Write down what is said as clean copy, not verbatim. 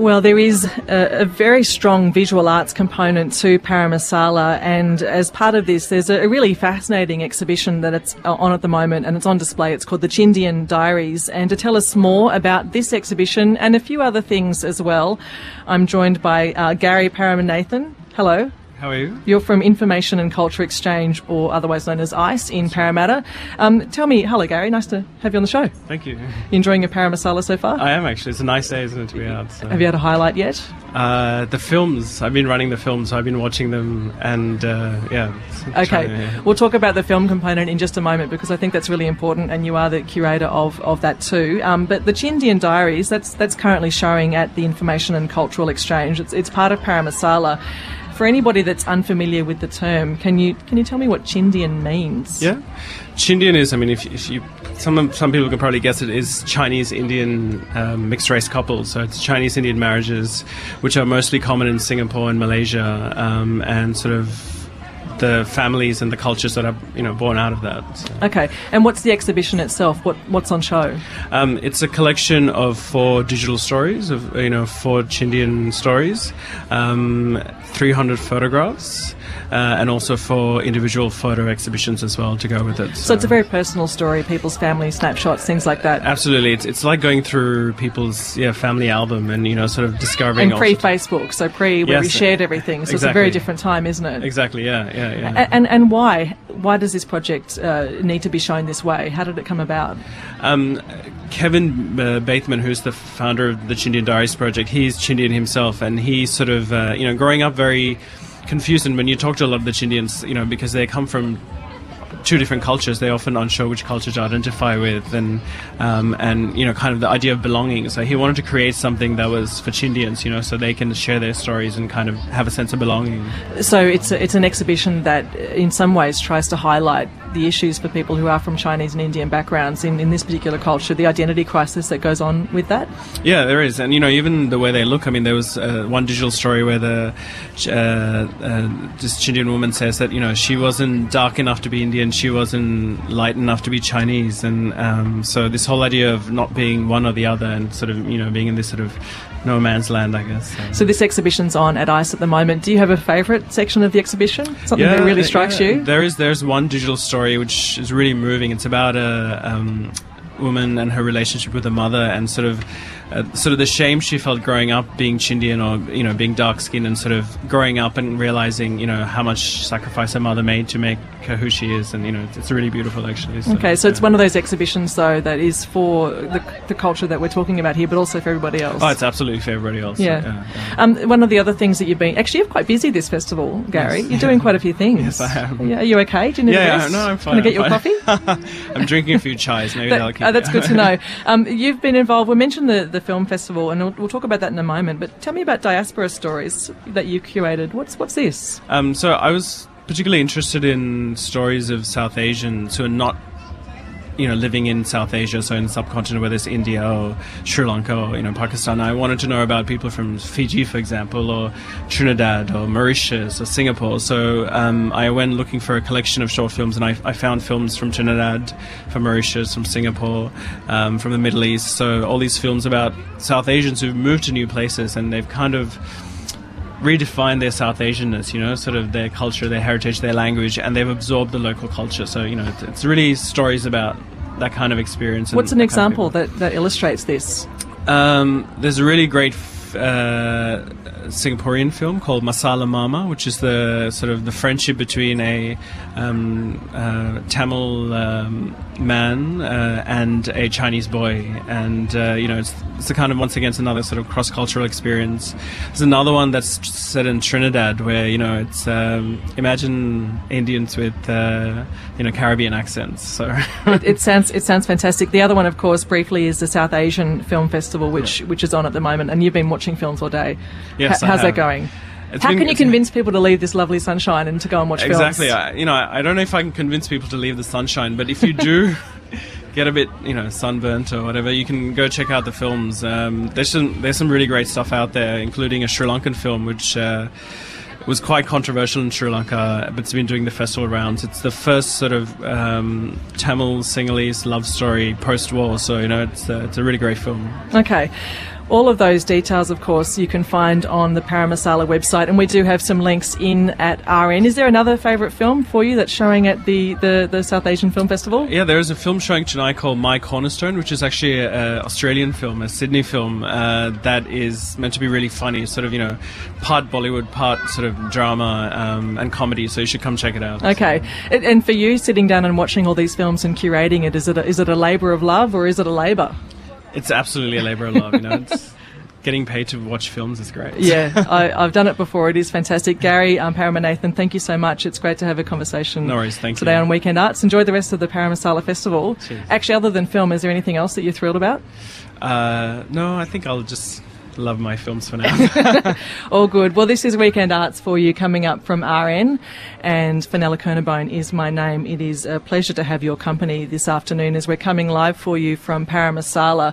Well, there is a very strong visual arts component to Paramasala, and as part of this, there's a really fascinating exhibition that it's on at the moment, and it's on display. It's called the Chindian Diaries. And to tell us more about this exhibition and a few other things as well, I'm joined by Gary Paramanathan. Hello. How are you? You're from Information and Culture Exchange, or otherwise known as ICE, in Parramatta. Tell me, hello Gary, nice to have you on the show. Thank you. You enjoying your Paramasala so far? I am actually. It's a nice day, isn't it, to be out? So. Have you had a highlight yet? The films. I've been running the films, so I've been watching them, and Okay, we'll talk about the film component in just a moment, because I think that's really important, and you are the curator of that too. But the Chindian Diaries, that's currently showing at the Information and Cultural Exchange. It's part of Paramasala. For anybody that's unfamiliar with the term, can you tell me what Chindian means? Yeah, Chindian is, I mean, if you some people can probably guess it, is Chinese-Indian mixed race couples. So it's Chinese-Indian marriages, which are mostly common in Singapore and Malaysia, and sort of the families and the cultures that are born out of that. So. Okay, and what's the exhibition itself? What's on show? It's a collection of 4 digital stories, of 4 Chindian stories, 300 photographs, and also 4 individual photo exhibitions as well to go with it. So it's a very personal story, people's family snapshots, things like that. Absolutely, it's like going through people's family album and sort of discovering. And pre-Facebook, so where we shared everything. So It's a very different time, isn't it? Exactly, yeah. And why? Why does this project need to be shown this way? How did it come about? Kevin Bateman, who's the founder of the Chindian Diaries project, he's Chindian himself, and he's sort of, growing up very confused. And when you talk to a lot of the Chindians, because they come from 2 different cultures, they're often unsure which culture to identify with, and kind of the idea of belonging. So he wanted to create something that was for Chindians, so they can share their stories and kind of have a sense of belonging. So it's an exhibition that in some ways tries to highlight the issues for people who are from Chinese and Indian backgrounds in this particular culture, the identity crisis that goes on with that? Yeah, there is. And, even the way they look, I mean, there was one digital story where this Chindian woman says that, she wasn't dark enough to be Indian, she wasn't light enough to be Chinese. And so this whole idea of not being one or the other and sort of, being in this sort of no man's land, I guess. So this exhibition's on at ICE at the moment. Do you have a favourite section of the exhibition? Something that really strikes you? There's one digital story which is really moving. It's about a woman and her relationship with her mother, and sort of the shame she felt growing up being Chindian, or being dark skinned, and sort of growing up and realizing how much sacrifice her mother made to make her who she is, and it's really beautiful actually. So it's one of those exhibitions though that is for the culture that we're talking about here, but also for everybody else. Oh, it's absolutely for everybody else. Yeah. One of the other things that you're quite busy this festival, Gary. Yes. You're doing quite a few things. Yes, I am. Yeah, are you okay? Do you need a rest? No, I'm fine. Can I get you a coffee? I'm drinking a few chais. Maybe that'll keep that's good to know. You've been involved. We mentioned the film festival, and we'll talk about that in a moment. But tell me about Diaspora Stories that you curated. What's this? So I was particularly interested in stories of South Asians who are not, living in South Asia, so in the subcontinent, whether it's India or Sri Lanka or Pakistan. I wanted to know about people from Fiji, for example, or Trinidad or Mauritius or Singapore. So I went looking for a collection of short films, and I found films from Trinidad, from Mauritius, from Singapore, from the Middle East. So all these films about South Asians who've moved to new places, and they've kind of redefine their South Asianness, sort of their culture, their heritage, their language, and they've absorbed the local culture. So, it's really stories about that kind of experience. What's an example that illustrates this? There's a really great Singaporean film called Masala Mama, which is the sort of the friendship between a Tamil man and a Chinese boy, and it's the kind of, once again, it's another sort of cross-cultural experience. There's another one that's set in Trinidad where it's imagine Indians with Caribbean accents. So it sounds fantastic. The other one, of course, briefly, is the South Asian Film Festival, which is on at the moment, and you've been watching films all day. Yes, how's that going? How can you convince people to leave this lovely sunshine and to go and watch films? Exactly. I don't know if I can convince people to leave the sunshine, but if you do get a bit, sunburnt or whatever, you can go check out the films. There's some really great stuff out there, including a Sri Lankan film, which was quite controversial in Sri Lanka, but it's been doing the festival rounds. It's the first sort of Tamil Sinhalese love story post-war, so it's a really great film. Okay. All of those details, of course, you can find on the Paramasala website, and we do have some links in at RN. Is there another favourite film for you that's showing at the South Asian Film Festival? Yeah, there is a film showing tonight called My Cornerstone, which is actually an Australian film, a Sydney film, that is meant to be really funny, sort of, part Bollywood, part sort of drama and comedy, so you should come check it out. Okay. And for you, sitting down and watching all these films and curating it, is it a labour of love or is it a labour? It's absolutely a labour of love, It's getting paid to watch films is great. Yeah, I've done it before. It is fantastic. Gary, Paramanathan, thank you so much. It's great to have a conversation No worries, thank today you. on Weekend Arts. Enjoy the rest of the Paramasala Festival. Cheers. Actually, other than film, is there anything else that you're thrilled about? No, I think I'll just love my films for now. All good. Well, this is Weekend Arts for you, coming up from RN, and Fenella Kernebone is my name. It is a pleasure to have your company this afternoon as we're coming live for you from Paramasala.